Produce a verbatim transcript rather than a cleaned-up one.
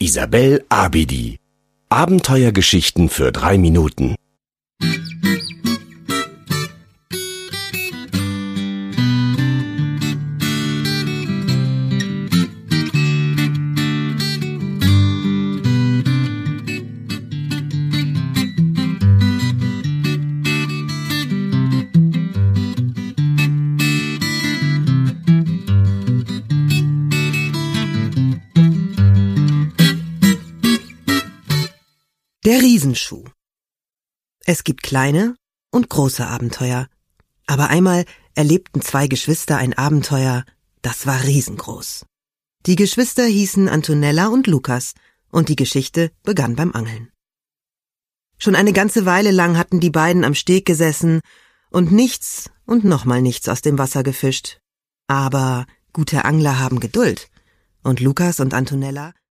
Isabel Abidi. Abenteuergeschichten für drei Minuten. Der Riesenschuh. Es gibt kleine und große Abenteuer. Aber einmal erlebten zwei Geschwister ein Abenteuer, das war riesengroß. Die Geschwister hießen Antonella und Lukas und die Geschichte begann beim Angeln. Schon eine ganze Weile lang hatten die beiden am Steg gesessen und nichts und nochmal nichts aus dem Wasser gefischt. Aber gute Angler haben Geduld und Lukas und Antonella